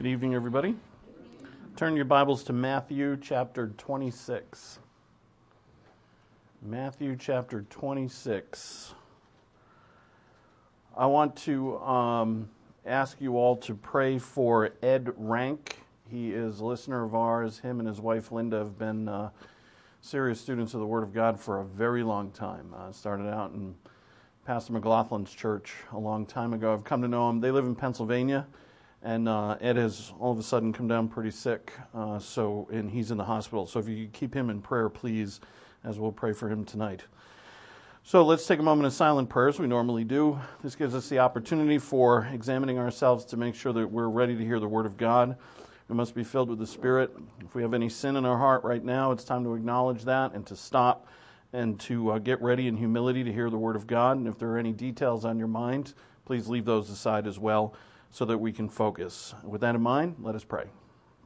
Good evening, everybody. Turn your Bibles to Matthew chapter 26. Matthew chapter 26. I want to ask you all to pray for Ed Rank. He is a listener of ours. Him and his wife Linda have been serious students of the Word of God for a very long time. Started out in Pastor McLaughlin's church a long time ago. I've come to know him. They live in Pennsylvania. And Ed has all of a sudden come down pretty sick, and he's in the hospital. So if you could keep him in prayer, please, as we'll pray for him tonight. So let's take a moment of silent prayer, as we normally do. This gives us the opportunity for examining ourselves to make sure that we're ready to hear the Word of God. We must be filled with the Spirit. If we have any sin in our heart right now, it's time to acknowledge that and to stop and to get ready in humility to hear the Word of God. And if there are any details on your mind, please leave those aside as well, so that we can focus. With that in mind, let us pray.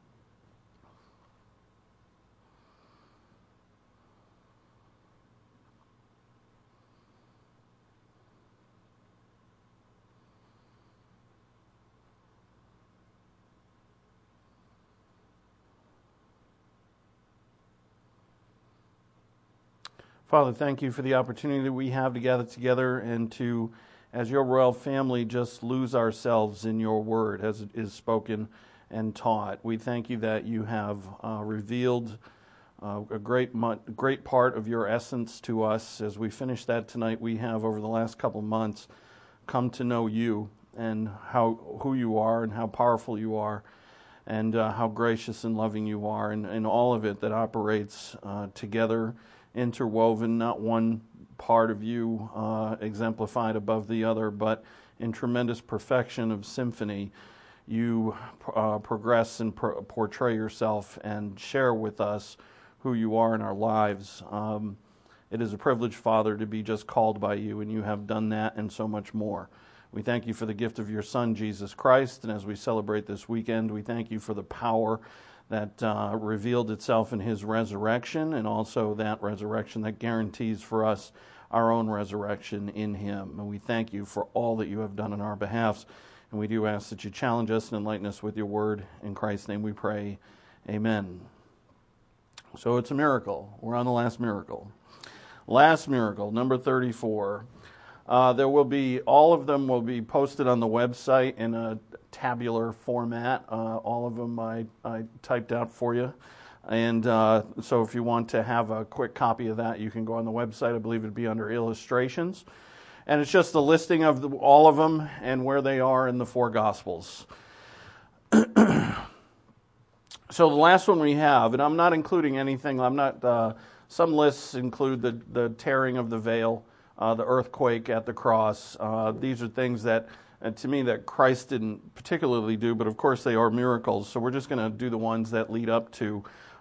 Father, thank you for the opportunity that we have to gather together and to, as your royal family, just lose ourselves in your word as it is spoken and taught. We thank you that you have revealed a great part of your essence to us. As we finish that tonight, we have, over the last couple of months, come to know you and who you are and how powerful you are and how gracious and loving you are, and all of it that operates together, interwoven, not one part of you exemplified above the other, but in tremendous perfection of symphony, you progress and portray yourself and share with us who you are in our lives. It is a privilege, Father, to be just called by you, and you have done that and so much more. We thank you for the gift of your Son, Jesus Christ, and as we celebrate this weekend, we thank you for the power that revealed itself in his resurrection, and also that resurrection that guarantees for us our own resurrection in him. And we thank you for all that you have done on our behalf, and we do ask that you challenge us and enlighten us with your word. In Christ's name we pray, amen. So it's a miracle. We're on the last miracle. Last miracle, number 34. All of them will be posted on the website in a tabular format. All of them I typed out for you. And so if you want to have a quick copy of that, you can go on the website. I believe it'd be under illustrations. And it's just a listing of all of them and where they are in the four Gospels. So the last one we have, and I'm not including anything, some lists include the tearing of the veil, the earthquake at the cross. These are things that, to me, that Christ didn't particularly do, but of course they are miracles. So we're just going to do the ones that lead up to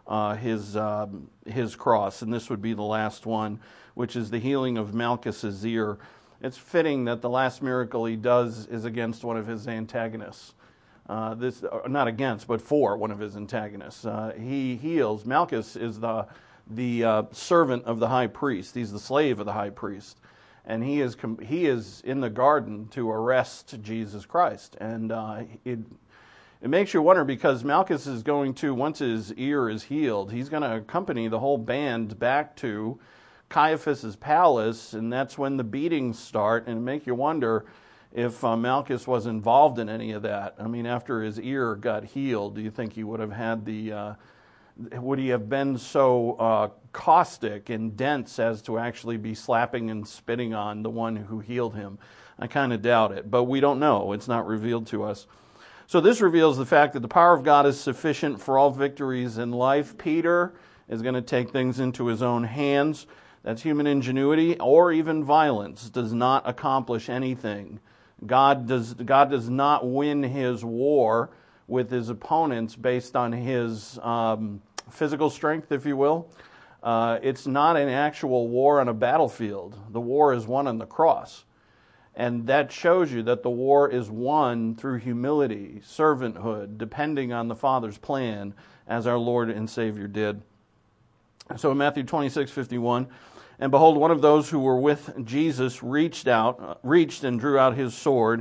his cross, and this would be the last one, which is the healing of Malchus's ear. It's fitting that the last miracle he does is against one of his antagonists. Not against, but for one of his antagonists. He heals. Malchus is the servant of the high priest. He's the slave of the high priest. And he is in the garden to arrest Jesus Christ. And it makes you wonder, because Malchus is going to, once his ear is healed, he's going to accompany the whole band back to Caiaphas's palace, and that's when the beatings start. And it makes you wonder if Malchus was involved in any of that. I mean, after his ear got healed, do you think he would have had would he have been so caustic and dense as to actually be slapping and spitting on the one who healed him? I kind of doubt it, but we don't know. It's not revealed to us. So this reveals the fact that the power of God is sufficient for all victories in life. Peter is going to take things into his own hands. That's human ingenuity or even violence does not accomplish anything. God does not win his war with his opponents based on his physical strength, if you will. It's not an actual war on a battlefield. The war is won on the cross. And that shows you that the war is won through humility, servanthood, depending on the Father's plan, as our Lord and Savior did. So in Matthew 26:51, and behold, one of those who were with Jesus reached and drew out his sword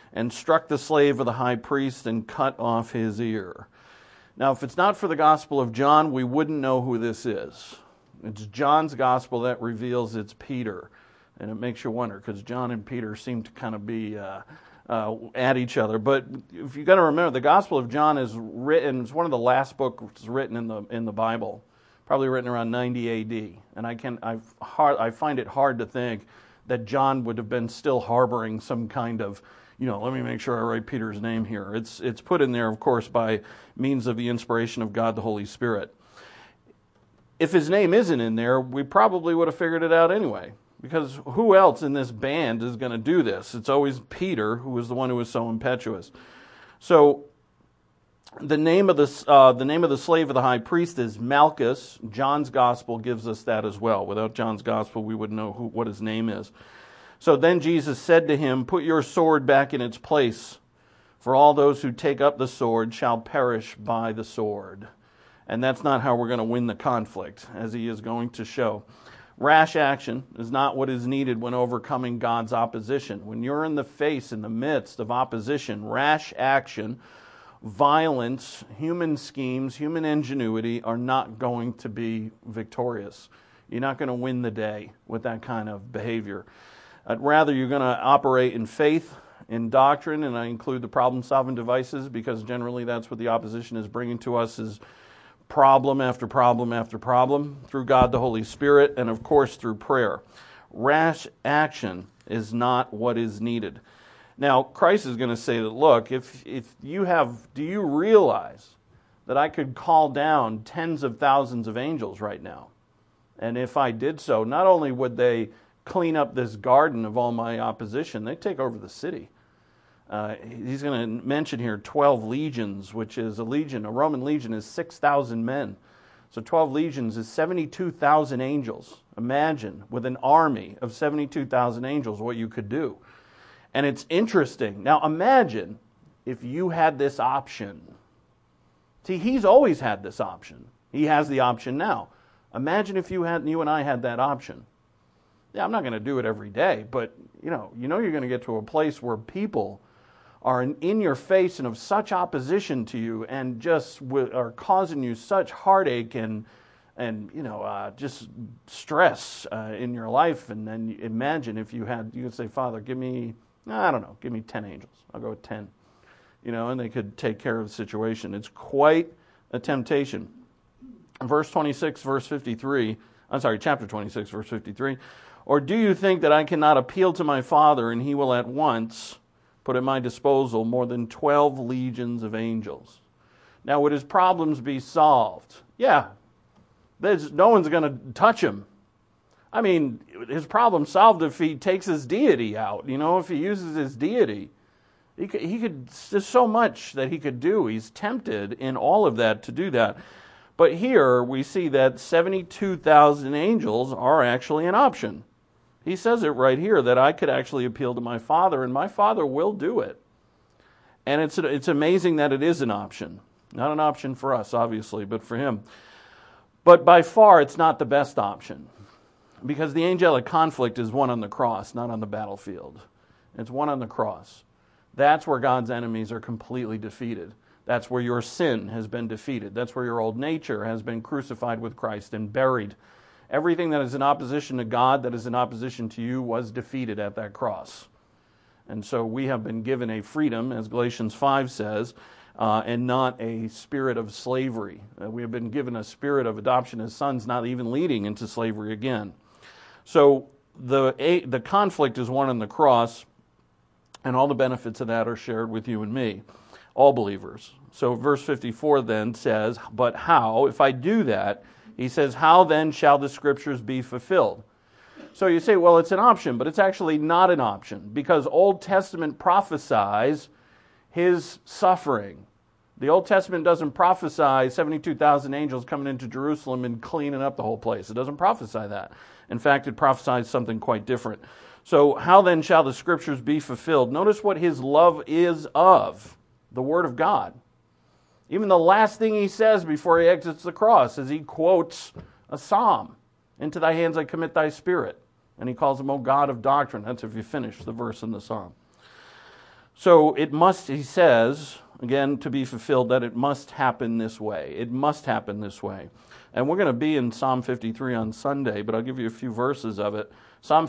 and struck the slave of the high priest and cut off his ear. Now, if it's not for the Gospel of John, we wouldn't know who this is. It's John's Gospel that reveals it's Peter. And it makes you wonder, because John and Peter seem to kind of be at each other. But if you got to remember, the Gospel of John is written, it's one of the last books written in the Bible, probably written around 90 A.D. And I find it hard to think that John would have been still harboring some kind of, let me make sure I write Peter's name here. It's put in there, of course, by means of the inspiration of God the Holy Spirit. If his name isn't in there, we probably would have figured it out anyway. Because who else in this band is going to do this? It's always Peter, who was the one who was so impetuous. So the name of the slave of the high priest is Malchus. John's Gospel gives us that as well. Without John's Gospel, we wouldn't know what his name is. So then Jesus said to him, "Put your sword back in its place, for all those who take up the sword shall perish by the sword." And that's not how we're going to win the conflict, as he is going to show. Rash action is not what is needed when overcoming God's opposition. When you're in the midst of opposition, rash action, violence, human schemes, human ingenuity are not going to be victorious. You're not going to win the day with that kind of behavior. Rather, you're going to operate in faith, in doctrine, and I include the problem-solving devices because generally that's what the opposition is bringing to us is problem after problem after problem through God the Holy Spirit and of course through prayer. Rash action is not what is needed. Now, Christ is going to say that, look, do you realize that I could call down tens of thousands of angels right now? And if I did so, not only would they clean up this garden of all my opposition, they'd take over the city. He's going to mention here 12 legions, which is a legion. A Roman legion is 6,000 men. So 12 legions is 72,000 angels. Imagine, with an army of 72,000 angels, what you could do. And it's interesting. Now imagine if you had this option. See, he's always had this option. He has the option now. Imagine if you and I had that option. Yeah, I'm not going to do it every day, but you know you're going to get to a place where people are in your face and of such opposition to you and just are causing you such heartache and just stress in your life. And then imagine if you could say, Father, give me 10 angels. I'll go with 10. And they could take care of the situation. It's quite a temptation. Chapter 26, verse 53. Or do you think that I cannot appeal to my Father and he will at once put at my disposal more than 12 legions of angels? Now, would his problems be solved? Yeah. No one's going to touch him. I mean, his problem's solved if he takes his deity out. If he uses his deity. There's so much that he could do. He's tempted in all of that to do that. But here we see that 72,000 angels are actually an option. He says it right here that I could actually appeal to my Father, and my Father will do it. And it's amazing that it is an option. Not an option for us, obviously, but for him. But by far, it's not the best option. Because the angelic conflict is won on the cross, not on the battlefield. It's won on the cross. That's where God's enemies are completely defeated. That's where your sin has been defeated. That's where your old nature has been crucified with Christ and buried. Everything that is in opposition to God, that is in opposition to you, was defeated at that cross. And so we have been given a freedom, as Galatians 5 says, and not a spirit of slavery. We have been given a spirit of adoption as sons, not even leading into slavery again. So the conflict is won on the cross, and all the benefits of that are shared with you and me, all believers. So verse 54 then says, but how, if I do that, he says, how then shall the Scriptures be fulfilled? So you say, well, it's an option, but it's actually not an option because Old Testament prophesies his suffering. The Old Testament doesn't prophesy 72,000 angels coming into Jerusalem and cleaning up the whole place. It doesn't prophesy that. In fact, it prophesies something quite different. So how then shall the Scriptures be fulfilled? Notice what his love is of, the Word of God. Even the last thing he says before he exits the cross is he quotes a psalm. Into thy hands I commit thy spirit. And he calls him, O God of doctrine. That's if you finish the verse in the psalm. So it must, he says, again, to be fulfilled, that it must happen this way. It must happen this way. And we're going to be in Psalm 53 on Sunday, but I'll give you a few verses of it.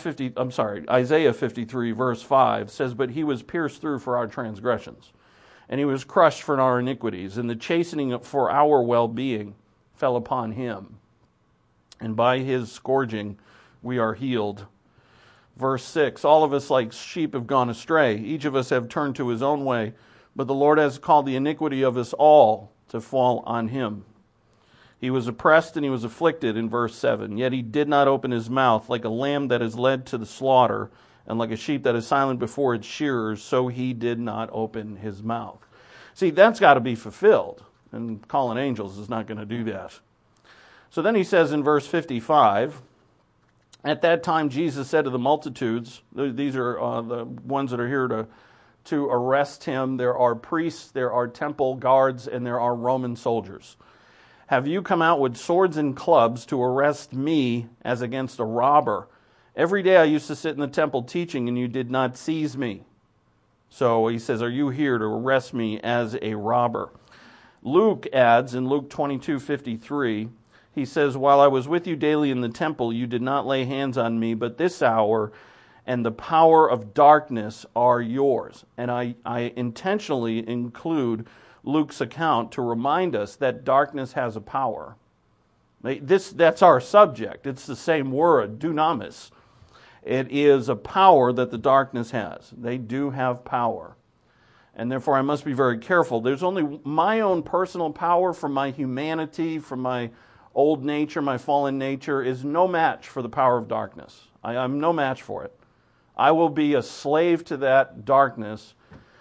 Isaiah 53, verse 5 says, "But he was pierced through for our transgressions, and he was crushed for our iniquities, and the chastening for our well-being fell upon him. And by his scourging we are healed." Verse 6, "All of us like sheep have gone astray. Each of us have turned to his own way, but the Lord has called the iniquity of us all to fall on him. He was oppressed and he was afflicted," in verse 7. "Yet he did not open his mouth. Like a lamb that is led to the slaughter, and like a sheep that is silent before its shearers, so he did not open his mouth." See, that's got to be fulfilled. And calling angels is not going to do that. So then he says in verse 55, "At that time Jesus said to the multitudes," these are the ones that are here to arrest him. There are priests, there are temple guards, and there are Roman soldiers. "Have you come out with swords and clubs to arrest me as against a robber? Every day I used to sit in the temple teaching, and you did not seize me." So he says, "Are you here to arrest me as a robber?" Luke adds in Luke 22:53, he says, "While I was with you daily in the temple, you did not lay hands on me, but this hour and the power of darkness are yours." And I intentionally include Luke's account to remind us that darkness has a power. That's our subject. It's the same word, dunamis. It is a power that the darkness has. They do have power. And therefore I must be very careful. There's only my own personal power from my humanity, from my old nature, my fallen nature, is no match for the power of darkness. I'm no match for it. I will be a slave to that darkness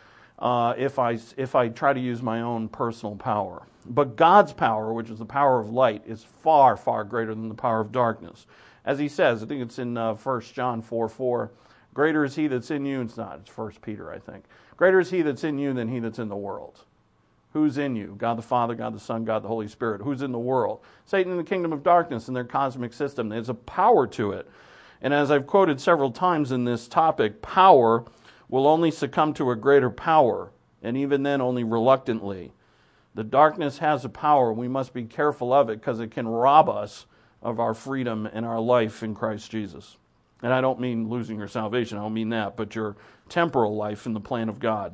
if I try to use my own personal power. But God's power, which is the power of light, is far, far greater than the power of darkness. As he says, I think it's in 1 John 4:4, "Greater is he that's in you," it's not, it's 1 Peter, I think. "Greater is he that's in you than he that's in the world." Who's in you? God the Father, God the Son, God the Holy Spirit. Who's in the world? Satan and the kingdom of darkness and their cosmic system. There's a power to it. And as I've quoted several times in this topic, power will only succumb to a greater power, and even then only reluctantly. The darkness has a power, and we must be careful of it because it can rob us of our freedom and our life in Christ Jesus. And I don't mean losing your salvation, I don't mean that, but your temporal life in the plan of God.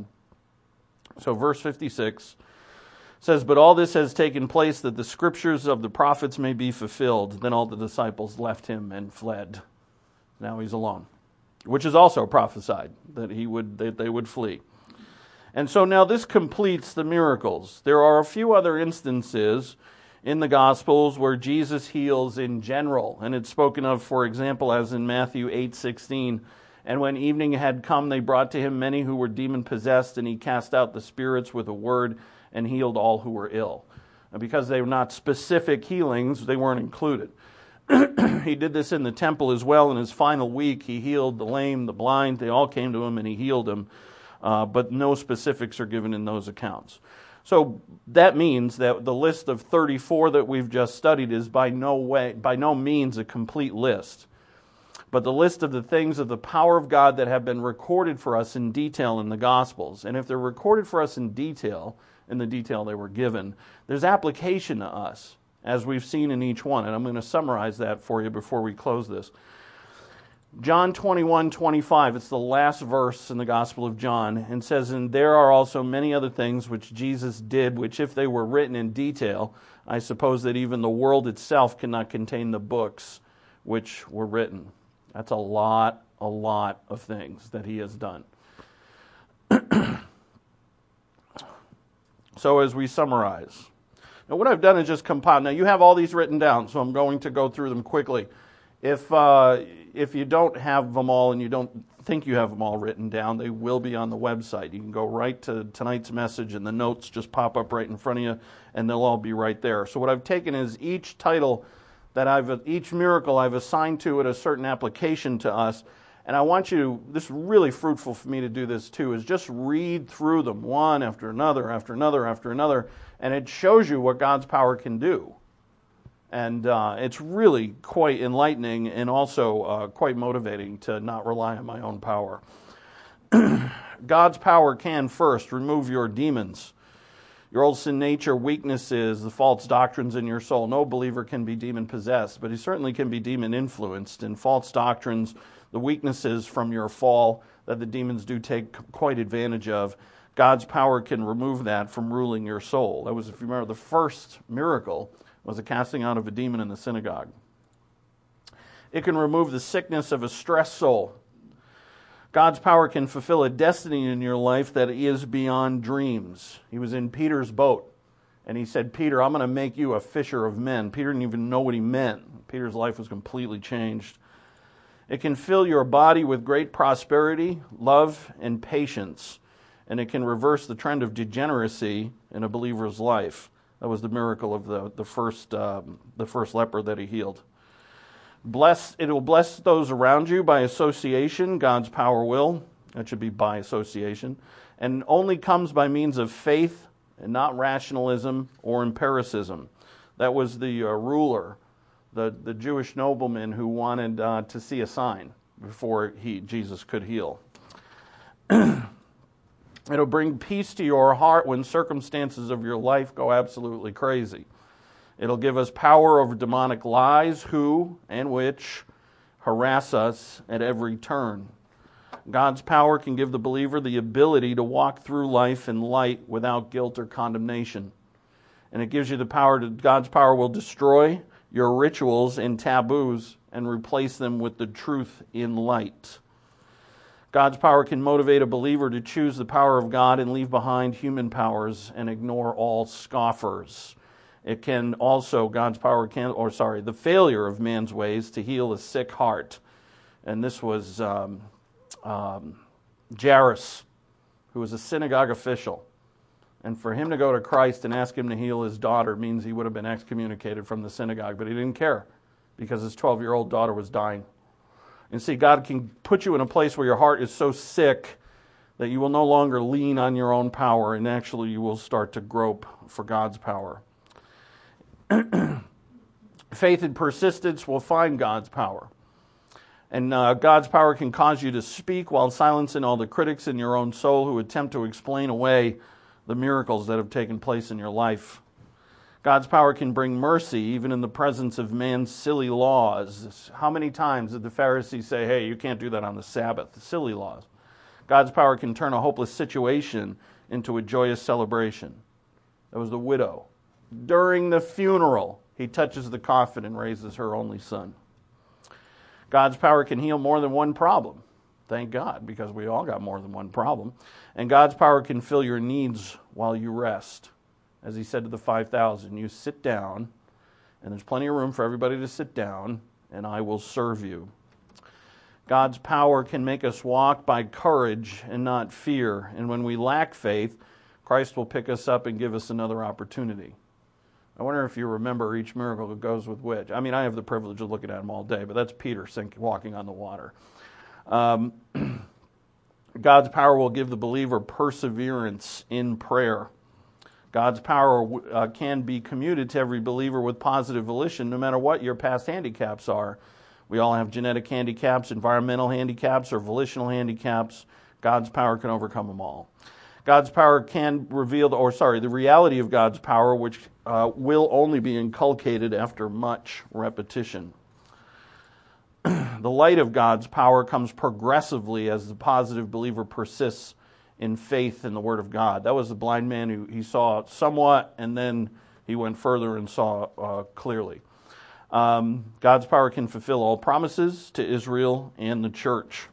So verse 56 says, "But all this has taken place that the scriptures of the prophets may be fulfilled. Then all the disciples left him and fled." Now he's alone, which is also prophesied, that they would flee. And so now this completes the miracles. There are a few other instances in the Gospels where Jesus heals in general, and it's spoken of, for example, as in Matthew 8:16. "And when evening had come, they brought to him many who were demon-possessed, and he cast out the spirits with a word and healed all who were ill." And because they were not specific healings, they weren't included. He did this in the temple as well. In his final week, he healed the lame, the blind. They all came to him, and he healed them. But no specifics are given in those accounts. So that means that the list of 34 that we've just studied is by no means a complete list. But the list of the things of the power of God that have been recorded for us in detail in the Gospels. And if they're recorded for us in detail, in the detail they were given, there's application to us, as we've seen in each one. And I'm going to summarize that for you before we close this. John 21:25, it's the last verse in the Gospel of John, and says, "And there are also many other things which Jesus did, which if they were written in detail, I suppose that even the world itself cannot contain the books which were written." That's a lot of things that he has done. So as we summarize, now what I've done is just compile. Now you have all these written down, so I'm going to go through them quickly. If you don't have them all and you don't think you have them all written down, they will be on the website. You can go right to tonight's message and the notes just pop up right in front of you, and they'll all be right there. So what I've taken is each title each miracle I've assigned to it a certain application to us. And I want you, this is really fruitful for me to do this too, is just read through them one after another, after another, after another, and it shows you what God's power can do. And it's really quite enlightening and also quite motivating to not rely on my own power. God's power can first remove your demons, your old sin nature, weaknesses, the false doctrines in your soul. No believer can be demon-possessed, but he certainly can be demon-influenced. And false doctrines, the weaknesses from your fall that the demons do take quite advantage of, God's power can remove that from ruling your soul. That was, if you remember, the first miracle was the casting out of a demon in the synagogue. It can remove the sickness of a stressed soul. God's power can fulfill a destiny in your life that is beyond dreams. He was in Peter's boat, and he said, Peter, I'm going to make you a fisher of men. Peter didn't even know what he meant. Peter's life was completely changed. It can fill your body with great prosperity, love, and patience, and it can reverse the trend of degeneracy in a believer's life. That was the miracle of the first leper that he healed. It will bless those around you by association. God's power will. That should be by association. And only comes by means of faith and not rationalism or empiricism. That was the ruler, the Jewish nobleman who wanted to see a sign before Jesus could heal. It'll bring peace to your heart when circumstances of your life go absolutely crazy. It'll give us power over demonic lies who and which harass us at every turn. God's power can give the believer the ability to walk through life in light without guilt or condemnation. And it gives you the power God's power will destroy your rituals and taboos and replace them with the truth in light. God's power can motivate a believer to choose the power of God and leave behind human powers and ignore all scoffers. It can also, the failure of man's ways to heal a sick heart. And this was Jairus, who was a synagogue official. And for him to go to Christ and ask him to heal his daughter means he would have been excommunicated from the synagogue, but he didn't care because his 12-year-old daughter was dying. And see, God can put you in a place where your heart is so sick that you will no longer lean on your own power, and actually you will start to grope for God's power. Faith and persistence will find God's power. And God's power can cause you to speak while silencing all the critics in your own soul who attempt to explain away the miracles that have taken place in your life. God's power can bring mercy even in the presence of man's silly laws. How many times did the Pharisees say, hey, you can't do that on the Sabbath? The silly laws. God's power can turn a hopeless situation into a joyous celebration. That was the widow. During the funeral, he touches the coffin and raises her only son. God's power can heal more than one problem. Thank God, because we all got more than one problem. And God's power can fill your needs while you rest. As he said to the 5,000, you sit down, and there's plenty of room for everybody to sit down, and I will serve you. God's power can make us walk by courage and not fear. And when we lack faith, Christ will pick us up and give us another opportunity. I wonder if you remember each miracle that goes with which. I mean, I have the privilege of looking at them all day, but that's Peter walking on the water. God's power will give the believer perseverance in prayer. God's power can be commuted to every believer with positive volition, no matter what your past handicaps are. We all have genetic handicaps, environmental handicaps, or volitional handicaps. God's power can overcome them all. God's power can reveal, the reality of God's power, which will only be inculcated after much repetition. The light of God's power comes progressively as the positive believer persists in faith in the Word of God. That was the blind man who he saw somewhat, and then he went further and saw clearly. God's power can fulfill all promises to Israel and the church.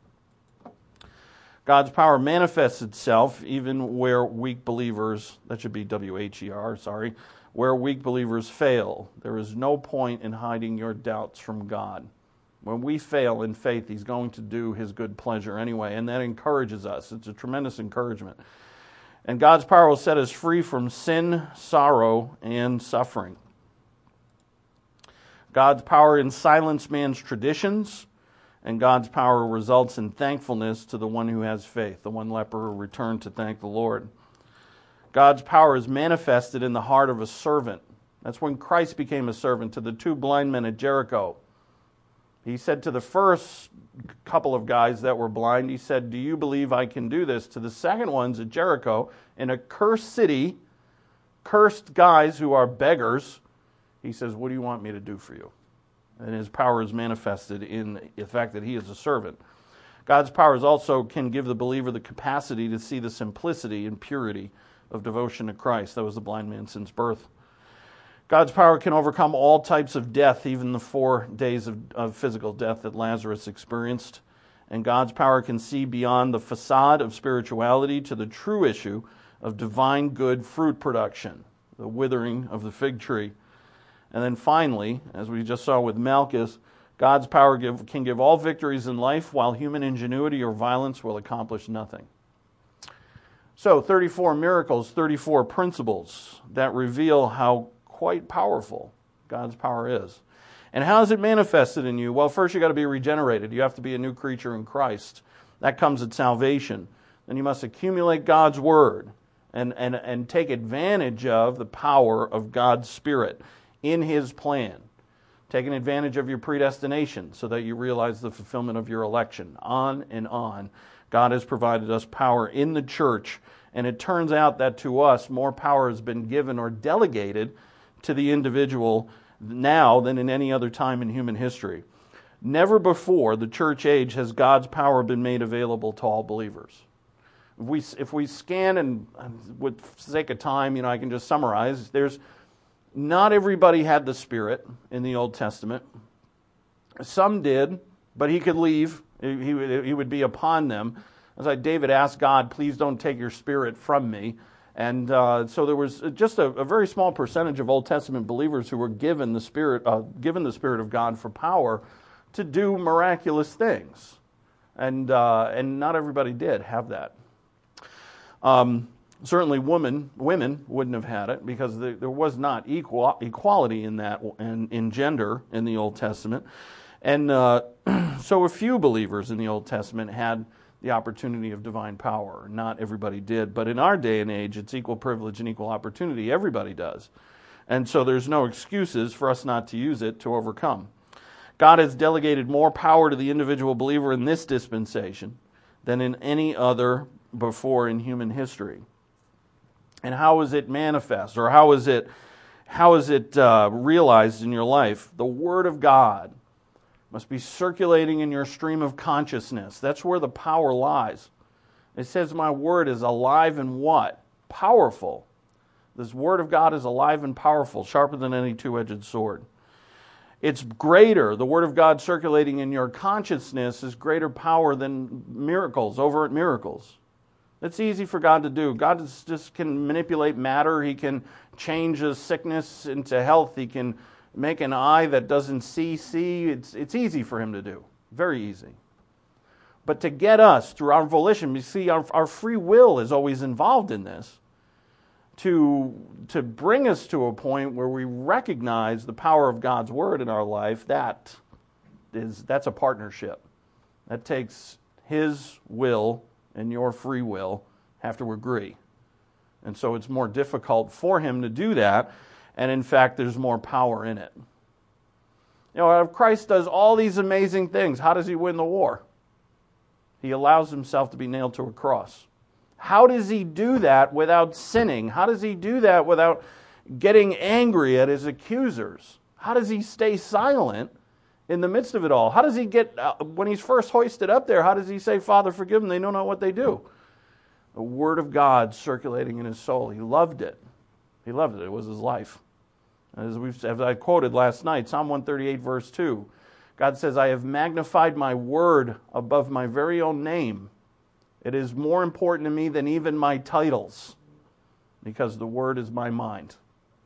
God's power manifests itself even where weak believers, that should be W-H-E-R, where weak believers fail. There is no point in hiding your doubts from God. When we fail in faith, He's going to do His good pleasure anyway, and that encourages us. It's a tremendous encouragement. And God's power will set us free from sin, sorrow, and suffering. God's power in silence man's traditions, and God's power results in thankfulness to the one who has faith. The one leper returned to thank the Lord. God's power is manifested in the heart of a servant. That's when Christ became a servant to the two blind men at Jericho. He said to the first couple of guys that were blind, he said, "Do you believe I can do this?" To the second ones at Jericho, in a cursed city, cursed guys who are beggars, he says, "What do you want me to do for you?" And his power is manifested in the fact that he is a servant. God's powers also can give the believer the capacity to see the simplicity and purity of devotion to Christ. That was the blind man since birth. God's power can overcome all types of death, even the 4 days of physical death that Lazarus experienced. And God's power can see beyond the facade of spirituality to the true issue of divine good fruit production, the withering of the fig tree. And then finally, as we just saw with Malchus, God's power can give all victories in life, while human ingenuity or violence will accomplish nothing. So, 34 miracles, 34 principles that reveal how quite powerful God's power is. And how is it manifested in you? Well, first you got to be regenerated. You have to be a new creature in Christ. That comes at salvation. Then you must accumulate God's Word and take advantage of the power of God's Spirit in His plan. Taking advantage of your predestination so that you realize the fulfillment of your election. On and on. God has provided us power in the church, and it turns out that to us more power has been given or delegated to the individual now than in any other time in human history. Never before the church age has God's power been made available to all believers. If we scan, and with sake of time, I can just summarize, not everybody had the Spirit in the Old Testament. Some did, but he could leave. He would be upon them. As David asked God, "Please don't take your Spirit from me." And so there was just a very small percentage of Old Testament believers who were given the Spirit of God for power to do miraculous things, and not everybody did have that. Certainly, women wouldn't have had it because there was not equality in that and in gender in the Old Testament, and so a few believers in the Old Testament had the opportunity of divine power. Not everybody did, but in our day and age, it's equal privilege and equal opportunity. Everybody does. And so there's no excuses for us not to use it to overcome. God has delegated more power to the individual believer in this dispensation than in any other before in human history. And how is it manifest, or how is it realized in your life? The Word of God must be circulating in your stream of consciousness. That's where the power lies. It says, "My word is alive and" what? Powerful. This Word of God is alive and powerful, sharper than any two-edged sword. It's greater. The Word of God circulating in your consciousness is greater power than miracles, overt miracles. It's easy for God to do. God just can manipulate matter. He can change a sickness into health. He can make an eye that doesn't see. It's easy for Him to do. Very easy. But to get us through our volition, you see, our free will is always involved in this, to bring us to a point where we recognize the power of God's Word in our life. That's a partnership. That takes His will and your free will have to agree. And so it's more difficult for Him to do that. And in fact, there's more power in it. If Christ does all these amazing things, how does He win the war? He allows Himself to be nailed to a cross. How does He do that without sinning? How does He do that without getting angry at His accusers? How does He stay silent in the midst of it all? How does He get, when He's first hoisted up there, how does He say, "Father, forgive them, they know not what they do"? The Word of God circulating in His soul. He loved it. He loved it. It was His life. As I quoted last night, Psalm 138, verse 2, God says, "I have magnified my word above my very own name. It is more important to me than even my titles, because the word is my mind."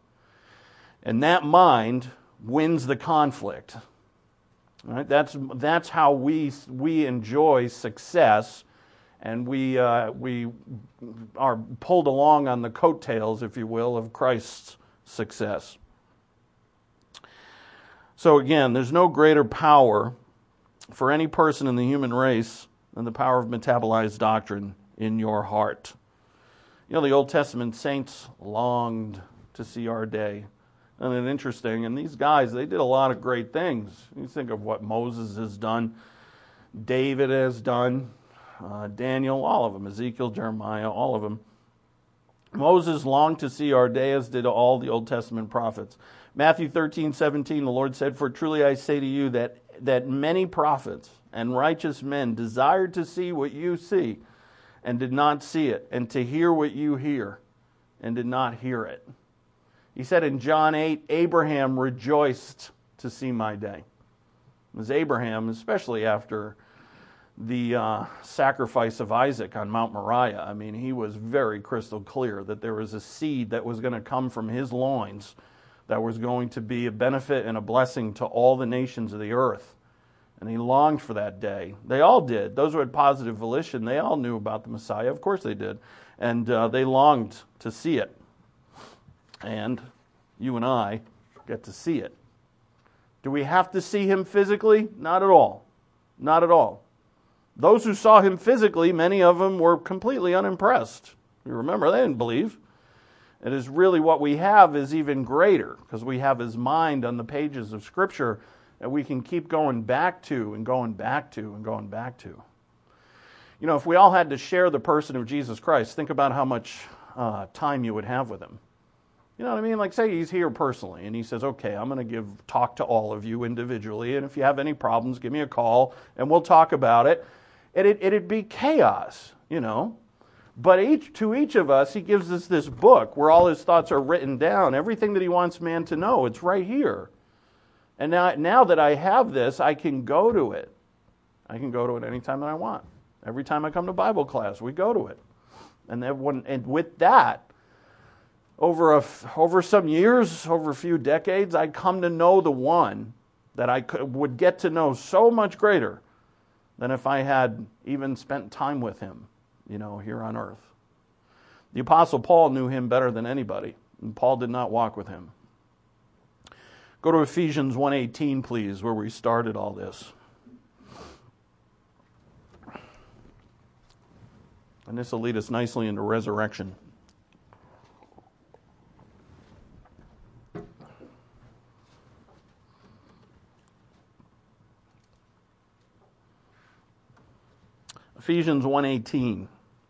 And that mind wins the conflict. Right? That's how we enjoy success, and we are pulled along on the coattails, if you will, of Christ's success. So again, there's no greater power for any person in the human race than the power of metabolized doctrine in your heart. The Old Testament saints longed to see our day. Isn't it interesting? And these guys, they did a lot of great things. You think of what Moses has done, David has done, Daniel, all of them, Ezekiel, Jeremiah, all of them. Moses longed to see our day, as did all the Old Testament prophets. Matthew 13:17, the Lord said, "For truly I say to you that many prophets and righteous men desired to see what you see and did not see it, and to hear what you hear and did not hear it." He said in John 8, Abraham rejoiced to see my day. It was Abraham, especially after the sacrifice of Isaac on Mount Moriah. I mean, he was very crystal clear that there was a seed that was going to come from his loins that was going to be a benefit and a blessing to all the nations of the earth. And he longed for that day. They all did. Those who had positive volition, they all knew about the Messiah. Of course they did. And they longed to see it. And you and I get to see it. Do we have to see him physically? Not at all. Not at all. Those who saw him physically, many of them were completely unimpressed. You remember, they didn't believe. It is really what we have is even greater, because we have his mind on the pages of Scripture that we can keep going back to and going back to and going back to. You know, if we all had to share the person of Jesus Christ, think about how much time you would have with him. You know what I mean? Like, say he's here personally, and he says, okay, I'm going to talk to all of you individually, and if you have any problems, give me a call, and we'll talk about it. It'd be chaos, you know. But to each of us, he gives us this book where all his thoughts are written down. Everything that he wants man to know, it's right here. And now that I have this, I can go to it. I can go to it anytime that I want. Every time I come to Bible class, we go to it. And with that, over some years, over a few decades, I come to know the one that I would get to know so much greater than if I had even spent time with him, you know, here on earth. The Apostle Paul knew him better than anybody, and Paul did not walk with him. Go to Ephesians 1:18, please, where we started all this. And this will lead us nicely into resurrection. Ephesians 1:18.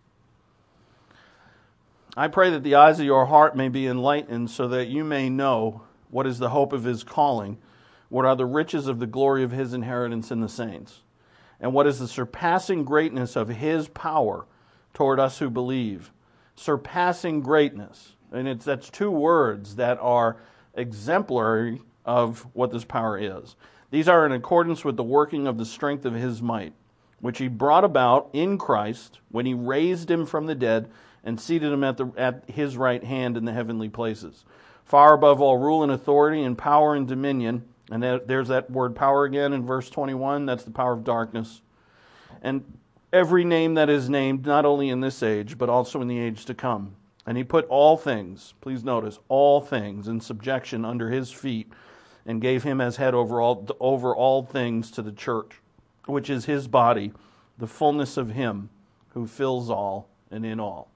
I pray that the eyes of your heart may be enlightened, so that you may know what is the hope of his calling, what are the riches of the glory of his inheritance in the saints, and what is the surpassing greatness of his power toward us who believe. Surpassing greatness. And that's two words that are exemplary of what this power is. These are in accordance with the working of the strength of his might, which he brought about in Christ when he raised him from the dead and seated him at his right hand in the heavenly places, far above all rule and authority and power and dominion. And there's that word power again in verse 21. That's the power of darkness. And every name that is named, not only in this age, but also in the age to come. And he put all things, please notice, all things in subjection under his feet, and gave him as head over all things to the church, which is his body, the fullness of him who fills all and in all.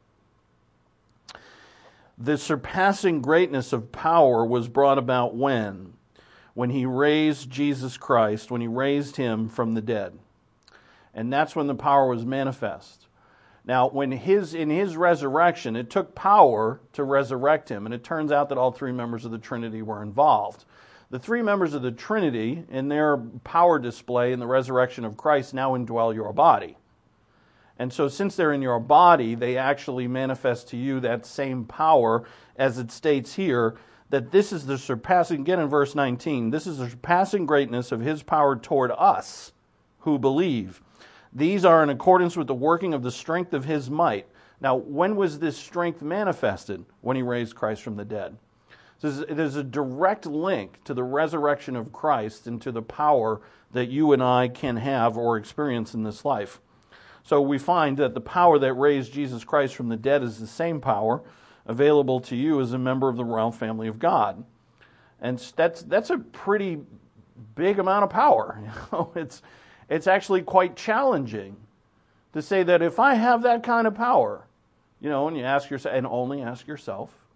The surpassing greatness of power was brought about when he raised Jesus Christ, when he raised him from the dead. And that's when the power was manifest. Now, in his resurrection, it took power to resurrect him, and it turns out that all three members of the Trinity were involved. The three members of the Trinity, in their power display in the resurrection of Christ, now indwell your body. And so since they're in your body, they actually manifest to you that same power, as it states here, that this is the surpassing, again in verse 19, this is the surpassing greatness of his power toward us who believe. These are in accordance with the working of the strength of his might. Now, when was this strength manifested? When he raised Christ from the dead. There's a direct link to the resurrection of Christ and to the power that you and I can have or experience in this life. So we find that the power that raised Jesus Christ from the dead is the same power available to you as a member of the royal family of God. And that's a pretty big amount of power. You know, it's actually quite challenging to say that if I have that kind of power, you know, and you ask yourself, and only ask yourself,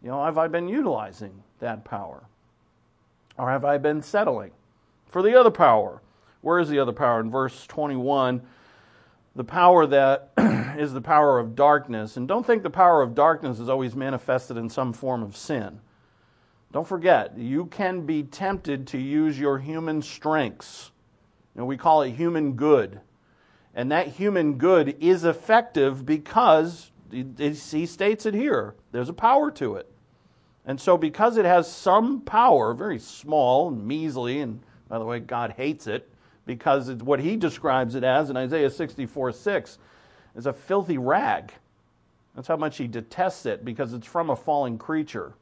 Have I been utilizing that power? Or have I been settling for the other power? Where is the other power? In verse 21, the power that is the power of darkness. And don't think the power of darkness is always manifested in some form of sin. Don't forget, you can be tempted to use your human strengths. We call it human good. And that human good is effective because, he states it here, there's a power to it. And so because it has some power, very small and measly, and by the way, God hates it, because it's what he describes it as in Isaiah 64:6 is a filthy rag. That's how much he detests it, because it's from a fallen creature.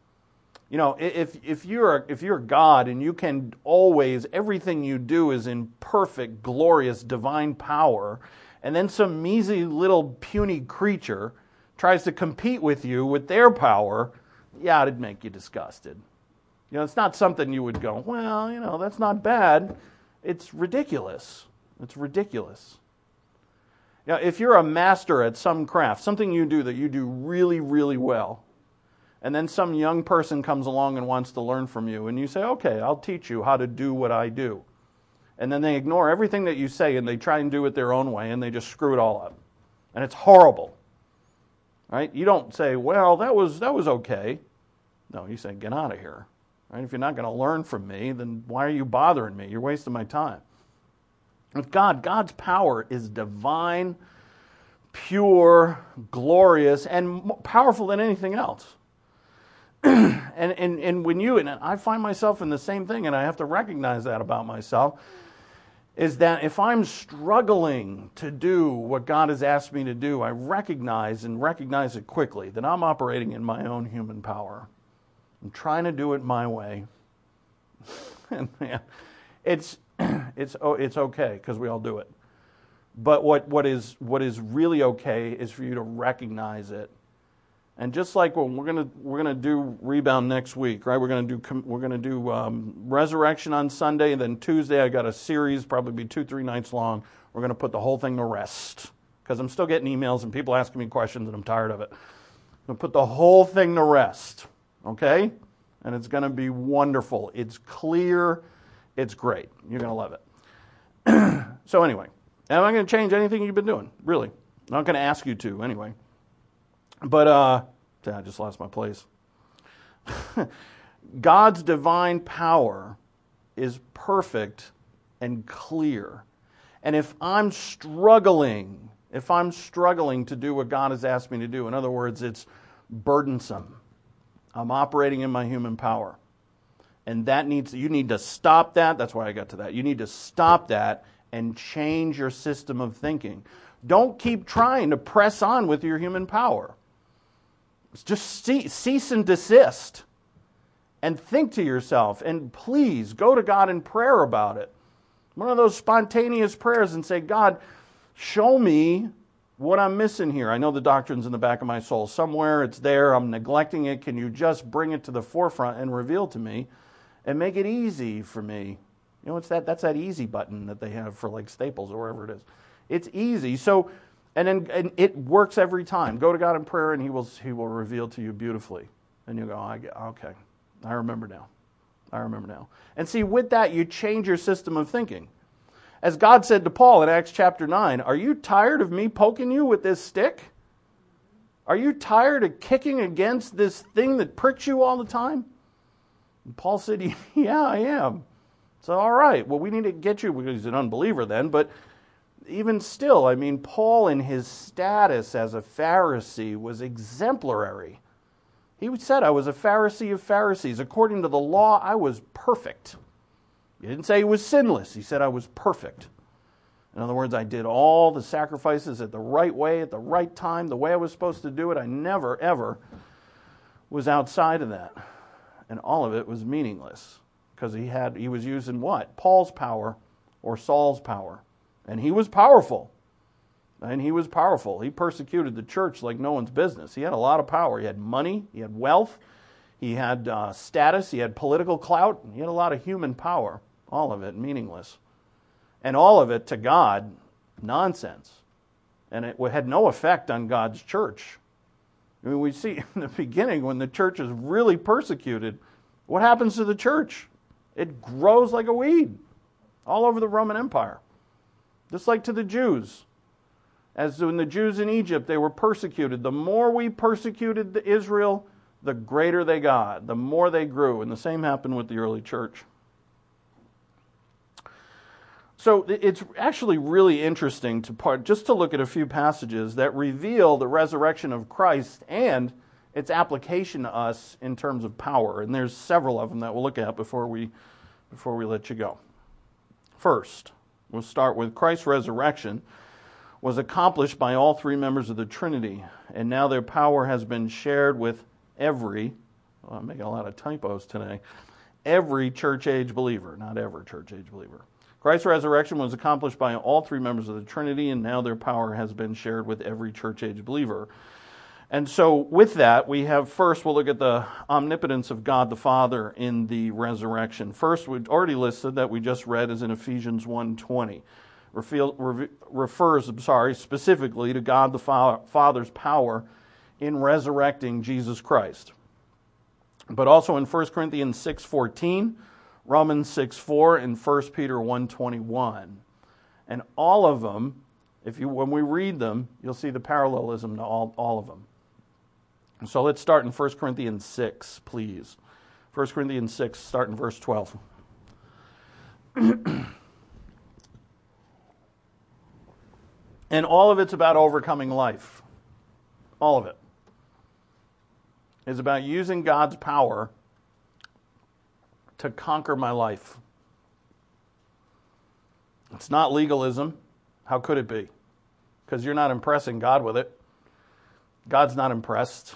If you're God and you can always, everything you do is in perfect, glorious, divine power, and then some measly little puny creature tries to compete with you with their power, yeah, it'd make you disgusted. It's not something you would go, well, that's not bad. It's ridiculous. It's ridiculous. If you're a master at some craft, something you do that you do really, really well, and then some young person comes along and wants to learn from you, and you say, okay, I'll teach you how to do what I do. And then they ignore everything that you say, and they try and do it their own way, and they just screw it all up. And it's horrible. Right? You don't say, well, that was okay. No, you say, get out of here. Right? If you're not going to learn from me, then why are you bothering me? You're wasting my time. With God's power is divine, pure, glorious, and more powerful than anything else. And when and I find myself in the same thing, and I have to recognize that about myself, is that if I'm struggling to do what God has asked me to do, I recognize it quickly, that I'm operating in my own human power. I'm trying to do it my way. And man, it's okay, because we all do it. But what is really okay is for you to recognize it. And just like when we're gonna do Rebound next week, right? We're gonna do Resurrection on Sunday, and then Tuesday I got a series, probably be 2-3 nights long. We're gonna put the whole thing to rest, because I'm still getting emails and people asking me questions, and I'm tired of it. I'm gonna put the whole thing to rest, okay? And it's gonna be wonderful. It's clear. It's great. You're gonna love it. So anyway, am I gonna change anything you've been doing? Really? I'm not gonna ask you to anyway. But, I just lost my place. God's divine power is perfect and clear. And if I'm struggling to do what God has asked me to do, in other words, it's burdensome, I'm operating in my human power. And you need to stop that. That's why I got to that. You need to stop that and change your system of thinking. Don't keep trying to press on with your human power. Just cease and desist and think to yourself, and please go to God in prayer about it. One of those spontaneous prayers, and say, God, show me what I'm missing here. I know the doctrine's in the back of my soul. Somewhere it's there. I'm neglecting it. Can you just bring it to the forefront and reveal to me and make it easy for me? It's that's that easy button that they have for like Staples or wherever it is. It's easy. So, and it works every time. Go to God in prayer, and He will reveal to you beautifully. And you go, okay, I remember now. And see, with that, you change your system of thinking. As God said to Paul in Acts chapter 9, are you tired of me poking you with this stick? Are you tired of kicking against this thing that pricks you all the time? And Paul said, yeah, I am. So, all right, well, we need to get you, because he's an unbeliever then, but even still, Paul in his status as a Pharisee was exemplary. He said, I was a Pharisee of Pharisees. According to the law, I was perfect. He didn't say he was sinless. He said I was perfect. In other words, I did all the sacrifices at the right way, at the right time, the way I was supposed to do it. I never, ever was outside of that. And all of it was meaningless, because he was using what? Paul's power or Saul's power. And he was powerful. He persecuted the church like no one's business. He had a lot of power. He had money. He had wealth. He had status. He had political clout. He had a lot of human power. All of it meaningless. And all of it, to God, nonsense. And it had no effect on God's church. I mean, we see in the beginning when the church is really persecuted, what happens to the church? It grows like a weed all over the Roman Empire. Just like to the Jews. As when the Jews in Egypt, they were persecuted. The more we persecuted Israel, the greater they got, the more they grew. And the same happened with the early church. So it's actually really interesting just to look at a few passages that reveal the resurrection of Christ and its application to us in terms of power. And there's several of them that we'll look at before we let you go. First, we'll start with Christ's resurrection was accomplished by all three members of the Trinity, and now their power has been shared with I'm making a lot of typos today, every church-age believer, not every church-age believer. Christ's resurrection was accomplished by all three members of the Trinity, and now their power has been shared with every church-age believer. And so with that, we'll look at the omnipotence of God the Father in the resurrection. First, we've already listed that we just read is in Ephesians 1:20. Refers specifically to God the Father's power in resurrecting Jesus Christ. But also in 1 Corinthians 6:14, Romans 6:4, and 1 Peter 1:21. And all of them, when we read them, you'll see the parallelism to all of them. So let's start in 1 Corinthians 6, please. 1 Corinthians 6, start in verse 12. And all of it's about overcoming life. All of it is about using God's power to conquer my life. It's not legalism. How could it be? Because you're not impressing God with it. God's not impressed.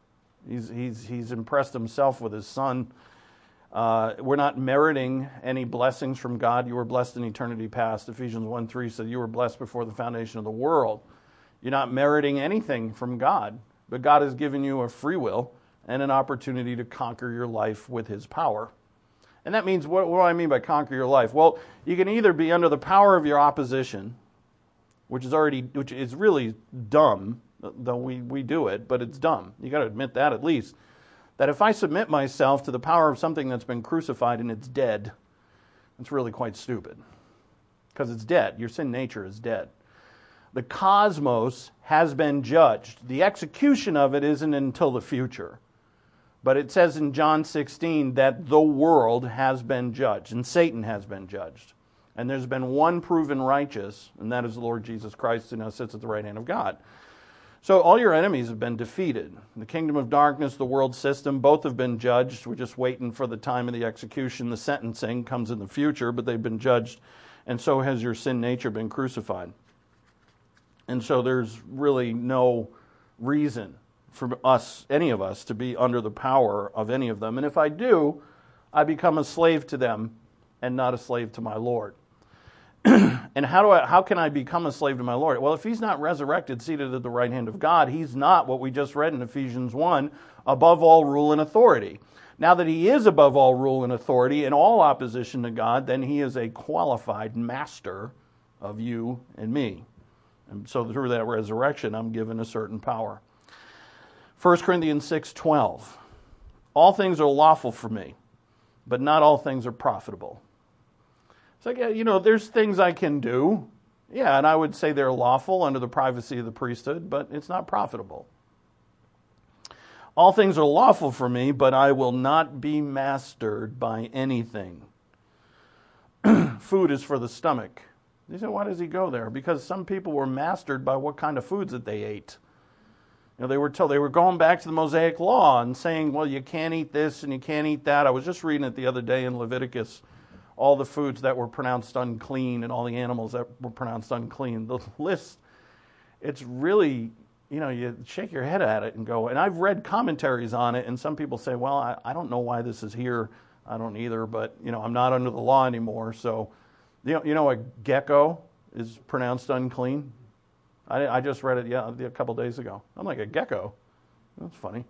He's impressed himself with his Son. We're not meriting any blessings from God. You were blessed in eternity past. Ephesians 1:3 said you were blessed before the foundation of the world. You're not meriting anything from God, but God has given you a free will and an opportunity to conquer your life with his power. And that means, what do I mean by conquer your life? Well, you can either be under the power of your opposition, which is really dumb, though we do it, but it's dumb. You got to admit that at least. That if I submit myself to the power of something that's been crucified and it's dead, it's really quite stupid. Because it's dead. Your sin nature is dead. The cosmos has been judged. The execution of it isn't until the future. But it says in John 16 that the world has been judged, and Satan has been judged. And there's been one proven righteous, and that is the Lord Jesus Christ, who now sits at the right hand of God. So all your enemies have been defeated. The kingdom of darkness, the world system, both have been judged. We're just waiting for the time of the execution. The sentencing comes in the future, but they've been judged, and so has your sin nature been crucified. And so there's really no reason for us, any of us, to be under the power of any of them. And if I do, I become a slave to them and not a slave to my Lord. And how can I become a slave to my Lord? Well, if he's not resurrected, seated at the right hand of God, he's not, what we just read in Ephesians 1, above all rule and authority. Now that he is above all rule and authority in all opposition to God, then he is a qualified master of you and me. And so through that resurrection, I'm given a certain power. 1 Corinthians 6:12. All things are lawful for me, but not all things are profitable. It's like, there's things I can do. Yeah, and I would say they're lawful under the privacy of the priesthood, but it's not profitable. All things are lawful for me, but I will not be mastered by anything. Food is for the stomach. You say, why does he go there? Because some people were mastered by what kind of foods that they ate. They were going back to the Mosaic law and saying, well, you can't eat this and you can't eat that. I was just reading it the other day in Leviticus, all the foods that were pronounced unclean and all the animals that were pronounced unclean. The list, it's really, you shake your head at it and go, and I've read commentaries on it, and some people say, well, I don't know why this is here. I don't either, but, I'm not under the law anymore. So, a gecko is pronounced unclean. I just read it a couple days ago. I'm like, a gecko? That's funny.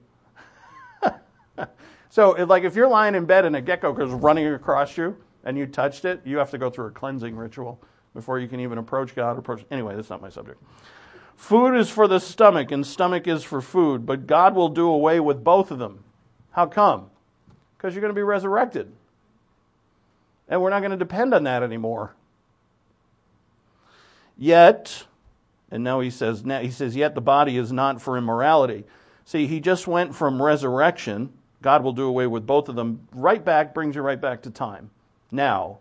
So, if you're lying in bed and a gecko goes running across you and you touched it, you have to go through a cleansing ritual before you can even approach God. Anyway, that's not my subject. Food is for the stomach, and stomach is for food, but God will do away with both of them. How come? Because you're going to be resurrected. And we're not going to depend on that anymore. Yet, and now he says, yet the body is not for immorality. See, he just went from resurrection, God will do away with both of them, right back, brings you right back to time. Now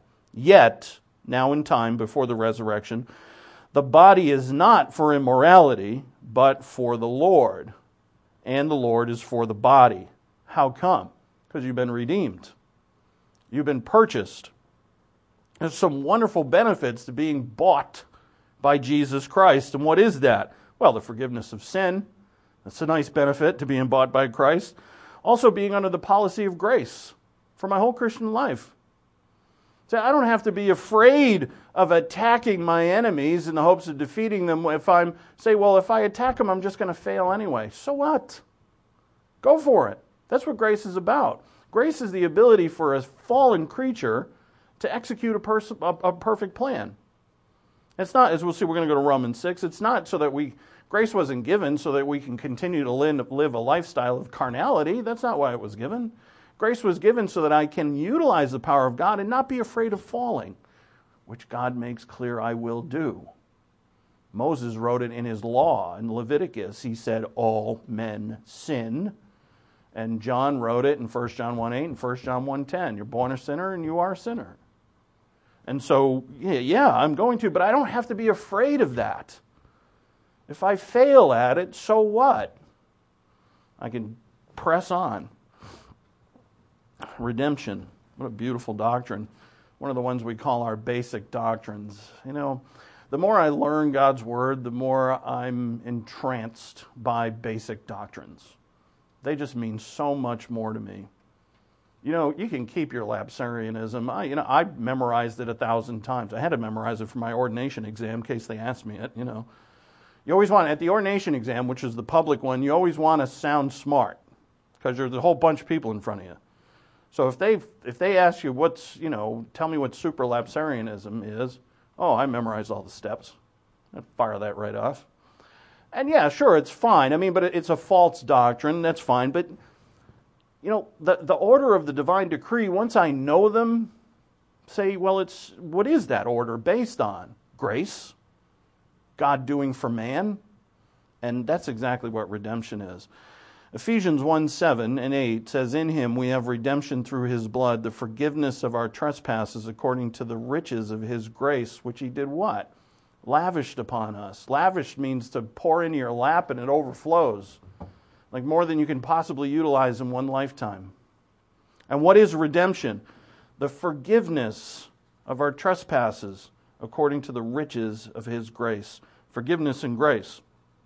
in time, before the resurrection, the body is not for immorality, but for the Lord. And the Lord is for the body. How come? Because you've been redeemed. You've been purchased. There's some wonderful benefits to being bought by Jesus Christ. And what is that? Well, the forgiveness of sin. That's a nice benefit to being bought by Christ. Also being under the policy of grace for my whole Christian life. So I don't have to be afraid of attacking my enemies in the hopes of defeating them. If I attack them, I'm just going to fail anyway. So what? Go for it. That's what grace is about. Grace is the ability for a fallen creature to execute a perfect plan. It's not, as we'll see, we're going to go to Romans 6. It's not so that grace wasn't given so that we can continue to live a lifestyle of carnality. That's not why it was given. Grace was given so that I can utilize the power of God and not be afraid of falling, which God makes clear I will do. Moses wrote it in his law in Leviticus. He said, all men sin. And John wrote it in 1 John 1:8 and 1 John 1:10. You're born a sinner and you are a sinner. And so, I'm going to, but I don't have to be afraid of that. If I fail at it, so what? I can press on. Redemption. What a beautiful doctrine. One of the ones we call our basic doctrines. The more I learn God's Word, the more I'm entranced by basic doctrines. They just mean so much more to me. You can keep your Lapsarianism. I memorized it 1,000 times. I had to memorize it for my ordination exam in case they asked me it, You always want, at the ordination exam, which is the public one, you always want to sound smart because there's a whole bunch of people in front of you. So if they ask you tell me what supralapsarianism is, I memorized all the steps. I'd fire that right off. And yeah, sure, it's fine. But it's a false doctrine. That's fine. But the order of the divine decree, once I know them, say, well, what is that order based on? Grace, God doing for man, and that's exactly what redemption is. Ephesians 1:7 and 8 says, in him we have redemption through his blood, the forgiveness of our trespasses according to the riches of his grace, which he did what? Lavished upon us. Lavished means to pour into your lap and it overflows. Like more than you can possibly utilize in one lifetime. And what is redemption? The forgiveness of our trespasses according to the riches of his grace. Forgiveness and grace.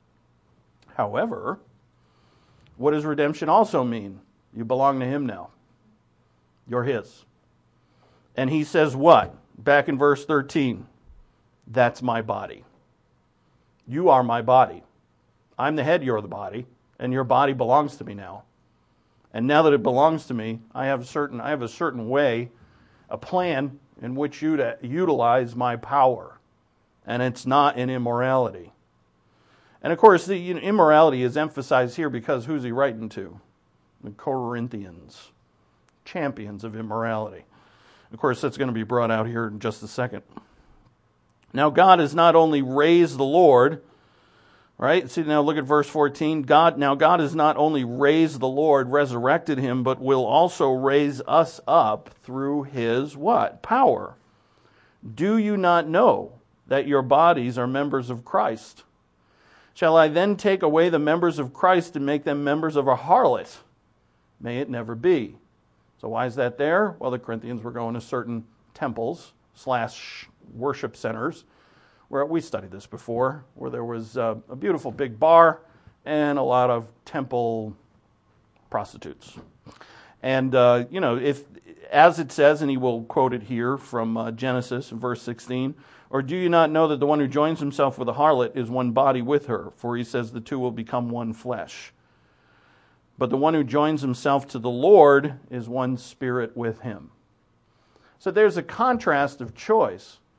However, what does redemption also mean? You belong to him now. You're his. And he says what? Back in verse 13. That's my body. You are my body. I'm the head, you're the body. And your body belongs to me now. And now that it belongs to me, I have a certain way, a plan in which you to utilize my power. And it's not in immorality. And of course, the immorality is emphasized here because who's he writing to? The Corinthians, champions of immorality. Of course, that's going to be brought out here in just a second. Now, God has not only raised the Lord, right? See, now look at verse 14. God has not only raised the Lord, resurrected him, but will also raise us up through his what? Power. Do you not know that your bodies are members of Christ? Shall I then take away the members of Christ and make them members of a harlot? May it never be. So why is that there? Well, the Corinthians were going to certain temples / worship centers, where we studied this before, where there was a beautiful big bar and a lot of temple prostitutes. And, if, as it says, and he will quote it here from Genesis, verse 16, or do you not know that the one who joins himself with a harlot is one body with her? For he says the two will become one flesh. But the one who joins himself to the Lord is one spirit with him. So there's a contrast of choice.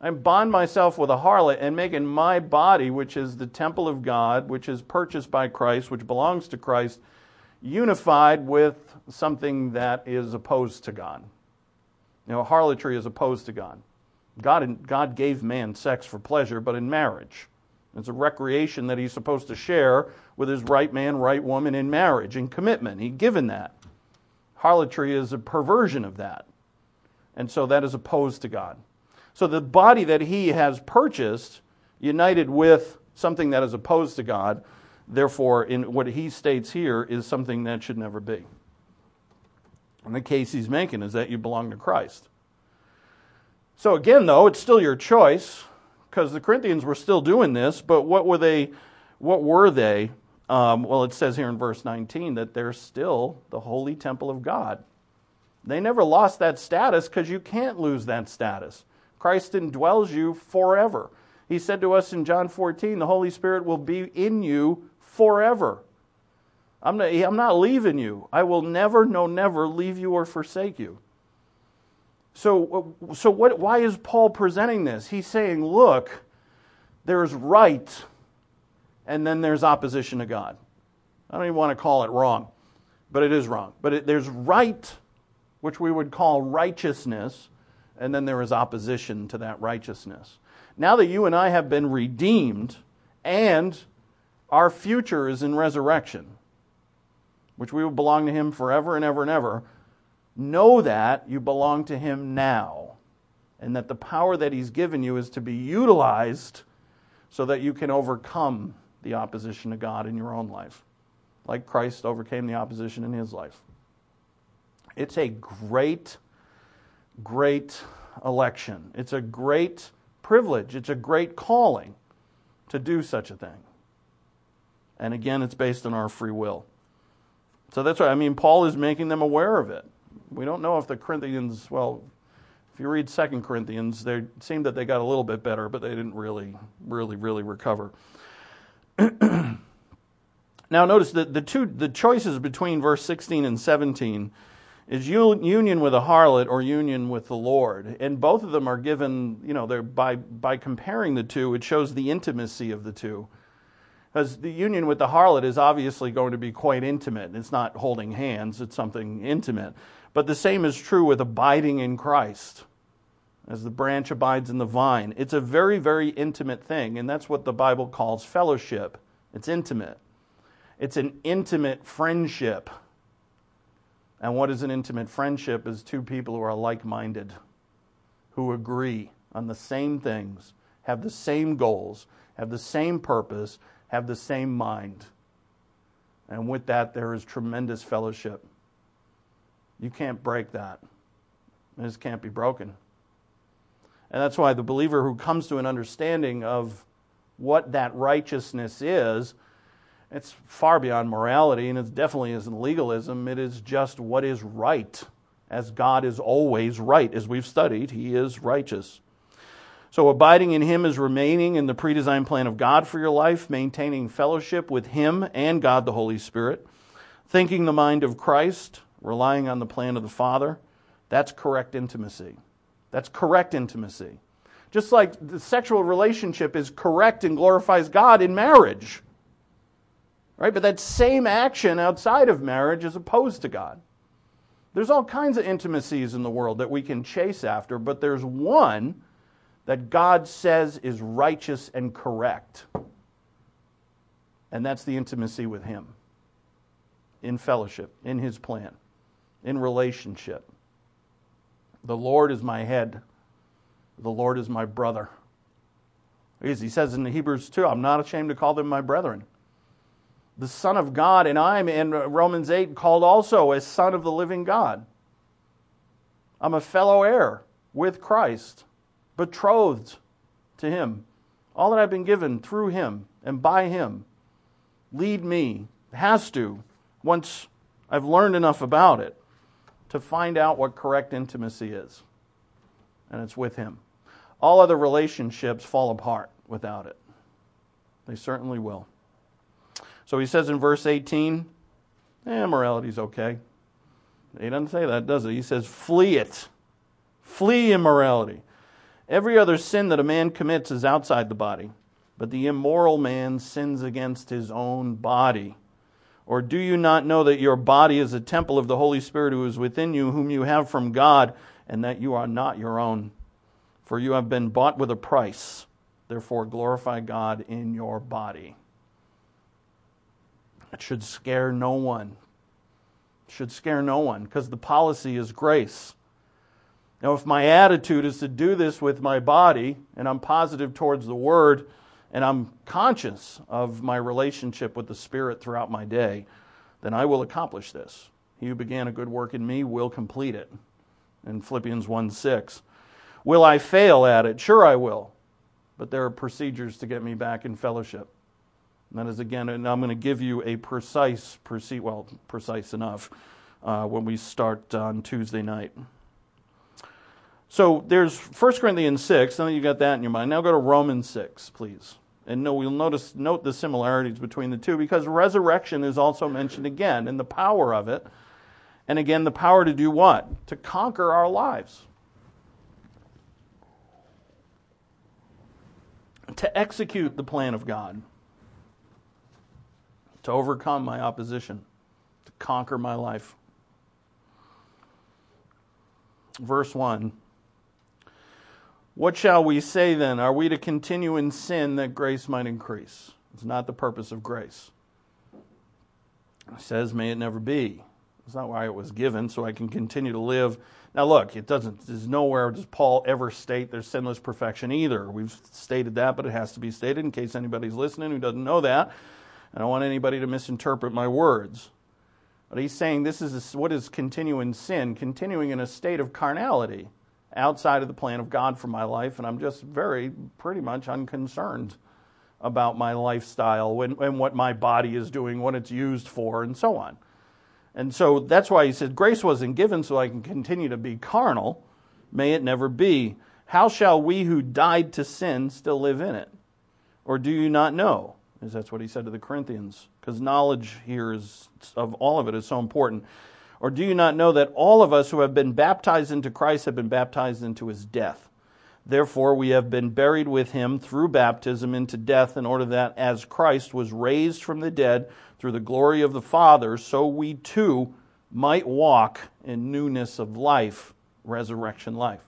I bond myself with a harlot and making my body, which is the temple of God, which is purchased by Christ, which belongs to Christ, unified with something that is opposed to God. Harlotry is opposed to God. God gave man sex for pleasure, but in marriage. It's a recreation that he's supposed to share with his right man, right woman in marriage, in commitment. He's given that. Harlotry is a perversion of that. And so that is opposed to God. So the body that he has purchased, united with something that is opposed to God, therefore, in what he states here, is something that should never be. And the case he's making is that you belong to Christ. So again, though, it's still your choice, because the Corinthians were still doing this, but what were they? Well, it says here in verse 19 that they're still the holy temple of God. They never lost that status, because you can't lose that status. Christ indwells you forever. He said to us in John 14, the Holy Spirit will be in you forever. I'm not leaving you. I will never, no, never leave you or forsake you. So why is Paul presenting this? He's saying, look, there's right, and then there's opposition to God. I don't even want to call it wrong, but it is wrong. But there's right, which we would call righteousness, and then there is opposition to that righteousness. Now that you and I have been redeemed, and our future is in resurrection, which we will belong to him forever and ever and ever, know that you belong to him now, and that the power that he's given you is to be utilized so that you can overcome the opposition to God in your own life, like Christ overcame the opposition in his life. It's a great, great election. It's a great privilege. It's a great calling to do such a thing. And again, it's based on our free will. So that's right. Paul is making them aware of it. We don't know if the Corinthians, if you read 2 Corinthians, it seemed that they got a little bit better, but they didn't really recover. Now notice that the choices between verse 16 and 17 is union with a harlot or union with the Lord. And both of them are given, by comparing the two, it shows the intimacy of the two. Because the union with the harlot is obviously going to be quite intimate. It's not holding hands, it's something intimate. But the same is true with abiding in Christ. As the branch abides in the vine. It's a very, very intimate thing, and that's what the Bible calls fellowship. It's intimate. It's an intimate friendship. And what is an intimate friendship is two people who are like-minded, who agree on the same things, have the same goals, have the same purpose, have the same mind. And with that, there is tremendous fellowship. You can't break that. It just can't be broken. And that's why the believer who comes to an understanding of what that righteousness is, it's far beyond morality, and it definitely isn't legalism. It is just what is right, as God is always right. As we've studied, he is righteous. So abiding in him is remaining in the predesigned plan of God for your life, maintaining fellowship with him and God the Holy Spirit, thinking the mind of Christ, relying on the plan of the Father. That's correct intimacy. That's correct intimacy. Just like the sexual relationship is correct and glorifies God in marriage. Right? But that same action outside of marriage is opposed to God. There's all kinds of intimacies in the world that we can chase after, but there's one that God says is righteous and correct. And that's the intimacy with him. In fellowship, in his plan, in relationship. The Lord is my head. The Lord is my brother. He says in Hebrews 2, I'm not ashamed to call them my brethren. The Son of God, and I'm in Romans 8 called also as Son of the living God. I'm a fellow heir with Christ, betrothed to him. All that I've been given through him and by him, lead me, has to, once I've learned enough about it, to find out what correct intimacy is. And it's with him. All other relationships fall apart without it. They certainly will. So he says in verse 18, morality's okay. He doesn't say that, does he? He says, flee it. Flee immorality. Every other sin that a man commits is outside the body, but the immoral man sins against his own body. Or do you not know that your body is a temple of the Holy Spirit who is within you, whom you have from God, and that you are not your own? For you have been bought with a price. Therefore glorify God in your body. It should scare no one. It should scare no one, because the policy is grace. Now, if my attitude is to do this with my body, and I'm positive towards the Word, and I'm conscious of my relationship with the Spirit throughout my day, then I will accomplish this. He who began a good work in me will complete it. In Philippians 1:6. Will I fail at it? Sure I will. But there are procedures to get me back in fellowship. And that is, again, and I'm going to give you a precise enough when we start on Tuesday night. So there's 1 Corinthians 6, and you got that in your mind. Now go to Romans 6, please. And we'll note the similarities between the two, because resurrection is also mentioned again, and the power of it. And again, the power to do what? To conquer our lives. To execute the plan of God. To overcome my opposition. To conquer my life. Verse 1. What shall we say then? Are we to continue in sin that grace might increase? It's not the purpose of grace. It says, may it never be. It's not why it was given, so I can continue to live. Now look, there's nowhere does Paul ever state there's sinless perfection either. We've stated that, but it has to be stated in case anybody's listening who doesn't know that. I don't want anybody to misinterpret my words. But he's saying this is what is continuing sin, continuing in a state of carnality, outside of the plan of God for my life, and I'm just pretty much unconcerned about my lifestyle and what my body is doing, what it's used for, and so on. And so that's why he said, grace wasn't given so I can continue to be carnal. May it never be. How shall we who died to sin still live in it? Or do you not know? Because that's what he said to the Corinthians. Because knowledge here of all of it is so important. Or do you not know that all of us who have been baptized into Christ have been baptized into his death? Therefore we have been buried with him through baptism into death, in order that as Christ was raised from the dead through the glory of the Father, so we too might walk in newness of life, resurrection life.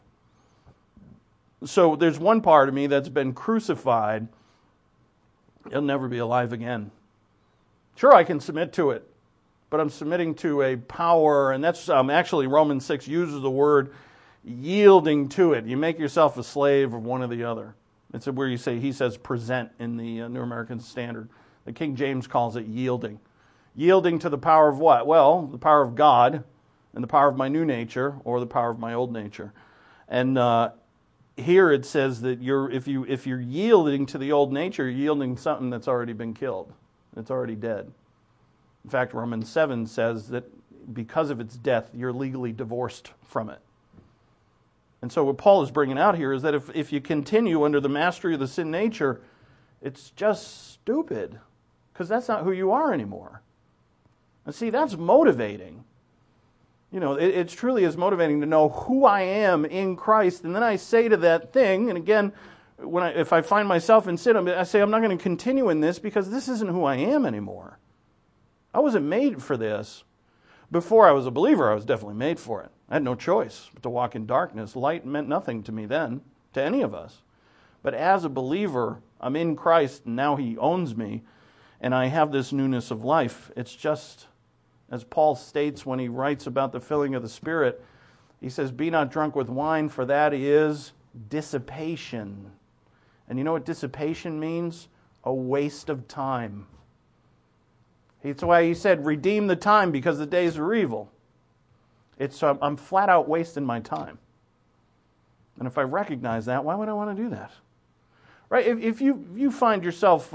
So there's one part of me that's been crucified. It'll never be alive again. Sure, I can submit to it. But I'm submitting to a power, and that's actually Romans 6 uses the word yielding to it. You make yourself a slave of one or the other. It's where he says present in the New American Standard. The King James calls it yielding. Yielding to the power of what? Well, the power of God and the power of my new nature, or the power of my old nature. And here it says that if you're yielding to the old nature, you're yielding something that's already been killed. It's already dead. In fact, Romans 7 says that because of its death, you're legally divorced from it. And so what Paul is bringing out here is that if you continue under the mastery of the sin nature, it's just stupid, because that's not who you are anymore. And see, that's motivating. You know, it truly is motivating to know who I am in Christ, and then I say to that thing, and again, if I find myself in sin, I say I'm not going to continue in this because this isn't who I am anymore. I wasn't made for this. Before I was a believer, I was definitely made for it. I had no choice but to walk in darkness. Light meant nothing to me then, to any of us. But as a believer, I'm in Christ, and now he owns me, and I have this newness of life. It's just, as Paul states when he writes about the filling of the Spirit, he says, be not drunk with wine, for that is dissipation. And you know what dissipation means? A waste of time. That's why he said, redeem the time because the days are evil. I'm flat out wasting my time. And if I recognize that, why would I want to do that? Right? If you find yourself,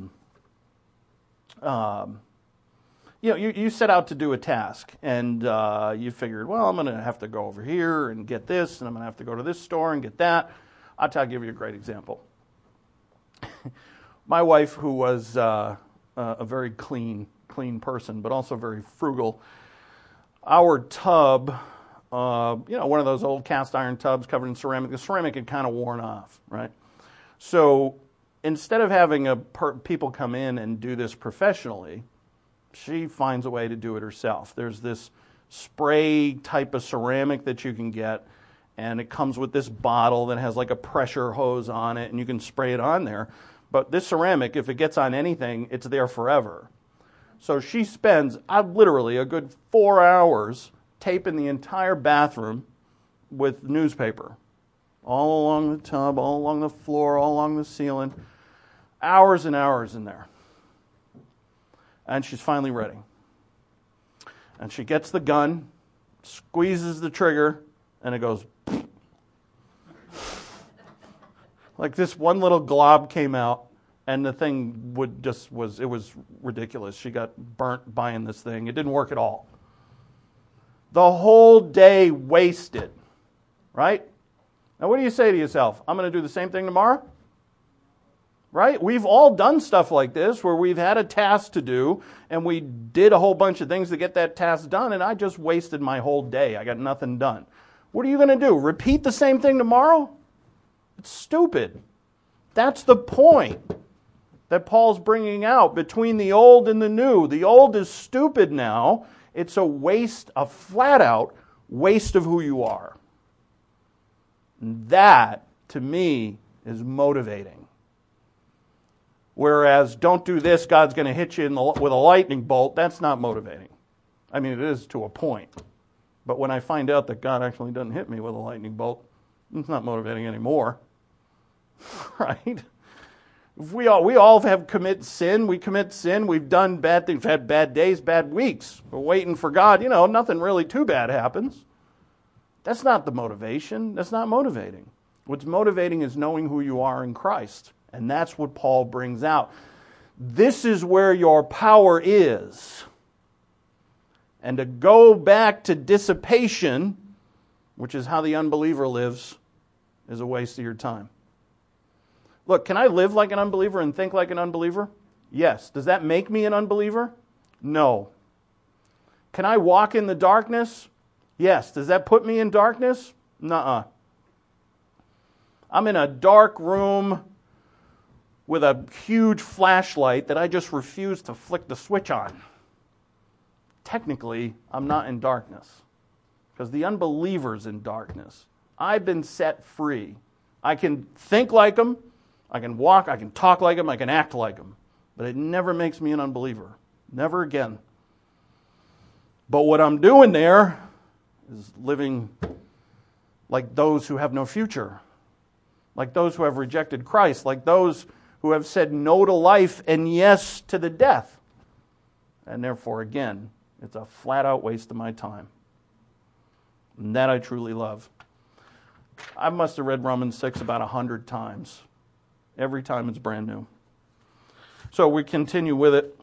you set out to do a task, and you figured, well, I'm going to have to go over here and get this, and I'm going to have to go to this store and get that. I'll give you a great example. My wife, who was a very clean person, but also very frugal, our tub one of those old cast iron tubs covered in ceramic. The ceramic had kind of worn off, right? So instead of having people come in and do this professionally, she finds a way to do it herself. There's this spray type of ceramic that you can get, and it comes with this bottle that has like a pressure hose on it, and you can spray it on there. But this ceramic, if it gets on anything, it's there forever. So she spends literally a good 4 hours taping the entire bathroom with newspaper. All along the tub, all along the floor, all along the ceiling. Hours and hours in there. And she's finally ready. And she gets the gun, squeezes the trigger, and it goes... Like this one little glob came out, and the thing was ridiculous. She got burnt buying this thing. It didn't work at all. The whole day wasted, right? Now what do you say to yourself? I'm going to do the same thing tomorrow? Right? We've all done stuff like this where we've had a task to do, and we did a whole bunch of things to get that task done, and I just wasted my whole day. I got nothing done. What are you going to do? Repeat the same thing tomorrow? It's stupid. That's the point that Paul's bringing out between the old and the new. The old is stupid now. It's a waste, a flat-out waste of who you are. And that, to me, is motivating. Whereas, don't do this, God's going to hit you with a lightning bolt, that's not motivating. I mean, it is to a point. But when I find out that God actually doesn't hit me with a lightning bolt, it's not motivating anymore. Right? We all have commit sin. We commit sin. We've done bad things. We've had bad days, bad weeks. We're waiting for God. Nothing really too bad happens. That's not the motivation. That's not motivating. What's motivating is knowing who you are in Christ. And that's what Paul brings out. This is where your power is. And to go back to dissipation, which is how the unbeliever lives, is a waste of your time. Look, can I live like an unbeliever and think like an unbeliever? Yes. Does that make me an unbeliever? No. Can I walk in the darkness? Yes. Does that put me in darkness? Nuh-uh. I'm in a dark room with a huge flashlight that I just refuse to flick the switch on. Technically, I'm not in darkness because the unbeliever's in darkness. I've been set free. I can think like them. I can walk, I can talk like them, I can act like them. But it never makes me an unbeliever. Never again. But what I'm doing there is living like those who have no future. Like those who have rejected Christ. Like those who have said no to life and yes to the death. And therefore, again, it's a flat-out waste of my time. And that I truly love. I must have read Romans 6 about 100 times. Every time it's brand new. So we continue with it.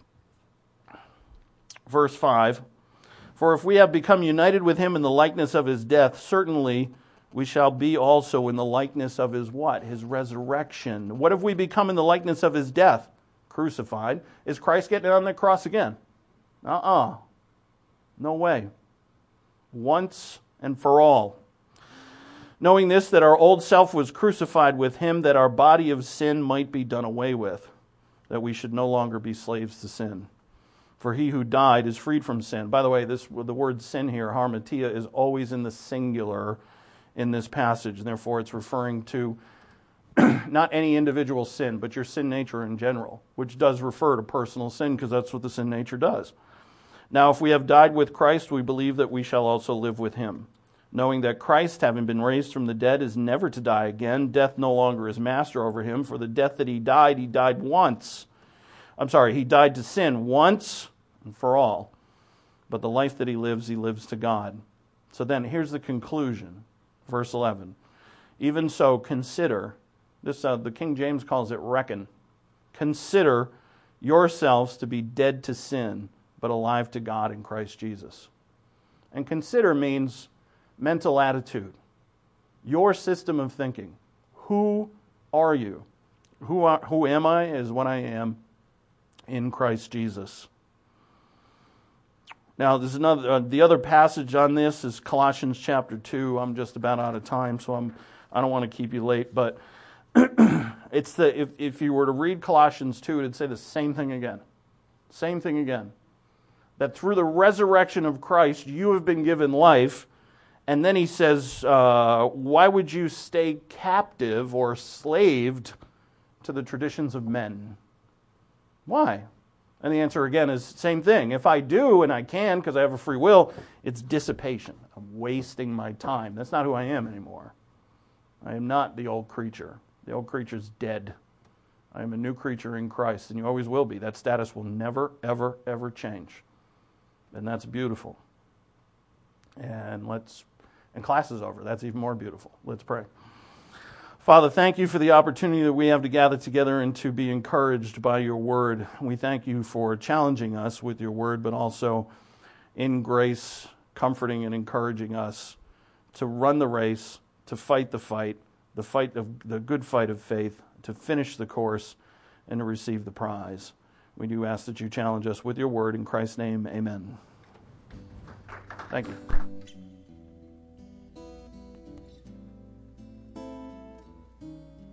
Verse 5. For if we have become united with him in the likeness of his death, certainly we shall be also in the likeness of his what? His resurrection. What have we become in the likeness of his death? Crucified. Is Christ getting on the cross again? No way. Once and for all. Knowing this, that our old self was crucified with him, that our body of sin might be done away with, that we should no longer be slaves to sin. For he who died is freed from sin. By the way, the word sin here, harmatia, is always in the singular in this passage. And therefore, it's referring to not any individual sin, but your sin nature in general, which does refer to personal sin, because that's what the sin nature does. Now, if we have died with Christ, we believe that we shall also live with him. Knowing that Christ, having been raised from the dead, is never to die again. Death no longer is master over him. For the death that he died once. He died to sin once and for all. But the life that he lives to God. So then, here's the conclusion. Verse 11. Even so, consider, this the King James calls it reckon. Consider yourselves to be dead to sin, but alive to God in Christ Jesus. And consider means mental attitude, your system of thinking. Who are you? Who am I is what I am in Christ Jesus. Now, there's another. The other passage on this is Colossians chapter 2. I'm just about out of time, so I don't want to keep you late. But it's if you were to read Colossians 2, it'd say the same thing again. Same thing again. That through the resurrection of Christ, you have been given life. And then he says, why would you stay captive or slaved to the traditions of men? Why? And the answer again is same thing. If I do, and I can because I have a free will, it's dissipation. I'm wasting my time. That's not who I am anymore. I am not the old creature. The old creature's dead. I am a new creature in Christ, and you always will be. That status will never, ever, ever change. And that's beautiful. And class is over. That's even more beautiful. Let's pray. Father, thank you for the opportunity that we have to gather together and to be encouraged by your word. We thank you for challenging us with your word, but also in grace, comforting and encouraging us to run the race, to fight the good fight of faith, to finish the course, and to receive the prize. We do ask that you challenge us with your word. In Christ's name, amen. Thank you.